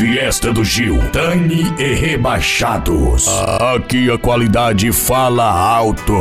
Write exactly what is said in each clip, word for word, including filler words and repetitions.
Fiesta do Gil, Dani e Rebaixados. Aqui a qualidade fala alto.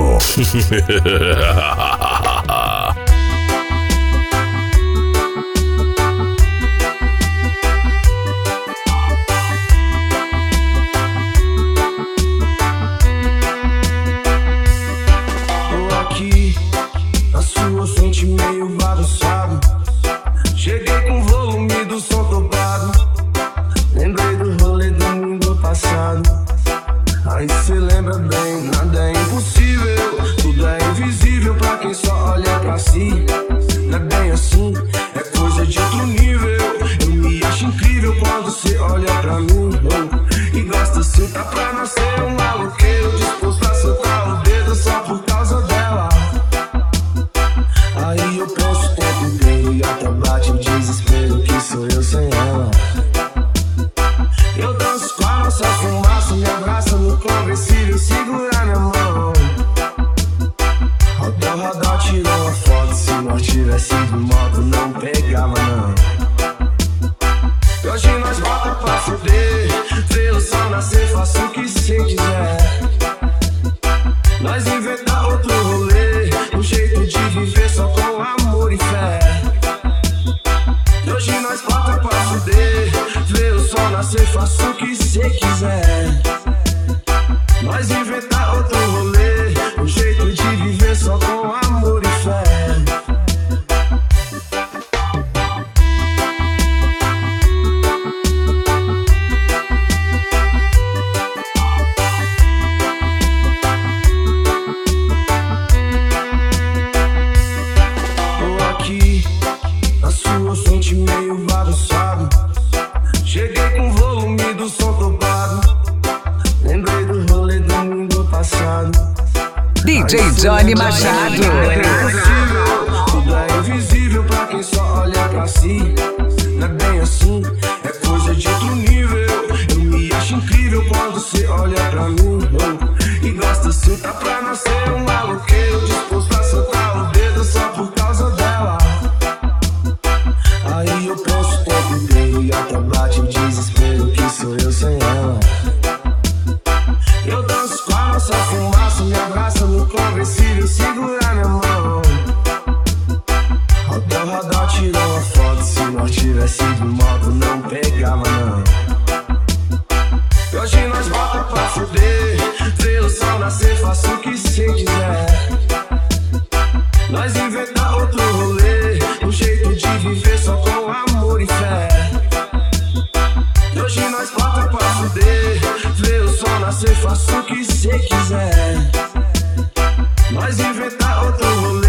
Tô aqui, na sua frente meio bagunçado. Cheguei com o volume do som dobrado. Lembrei do rolê do mundo passado. Aí cê lembra bem, nada é impossível. Tudo é invisível pra quem só olha pra si. Não é bem assim, é coisa de outro nível. Eu me acho incrível quando cê olha pra mim, oh, e gosta assim, tá pra nascer um maloqueiro disposto a soltar o dedo só por causa dela. Aí eu penso o tempo inteiro e até bate o desespero que sou eu sem ela. Eu danço com a nossa fumaça, me abraça no conversível, segura minha mão. Roda, roda, tirou uma foto, se nós tivesse de moto não pegava não. E hoje nós bota pra fuder, vê o sol nascer, faça o que cê quiser. Nós inventa outro rolê, um jeito de viver só com amor e fé. E hoje nós bota pra fuder, vê o sol nascer, faça o que cê quiser. Nós inventa outro rolê, um jeito de viver só com amor e fé. Tô aqui, na sua frente meio bagunçado. Cheguei com o volume do som dobrado. Lembrei do rolê do mundo passado. D J Johnny Machado. Tudo é invisível pra quem só olha pra si. Não é bem assim, é coisa de outro nível. Eu me acho incrível quando cê olha pra mim, oh, e gosta assim, tá pra nascer um maloqueiro disposto a soltar o dedo só por causa dela. Aí eu penso o tempo inteiro e até bate o desespero que sou eu sem ela. Eu danço com a nossa fumaça, me abraça no conversível, segura minha mão. Roda, roda, tirou uma foto, se nós tivesse de moto não pegava não. E hoje nós bota pra fuder, vê o sol nascer, faça o que cê quiser. Nós inventa outro rolê, um jeito de viver só com amor e fé. E hoje nós bota pra fuder, vê o sol nascer, faça o que cê quiser. Nós inventa outro rolê.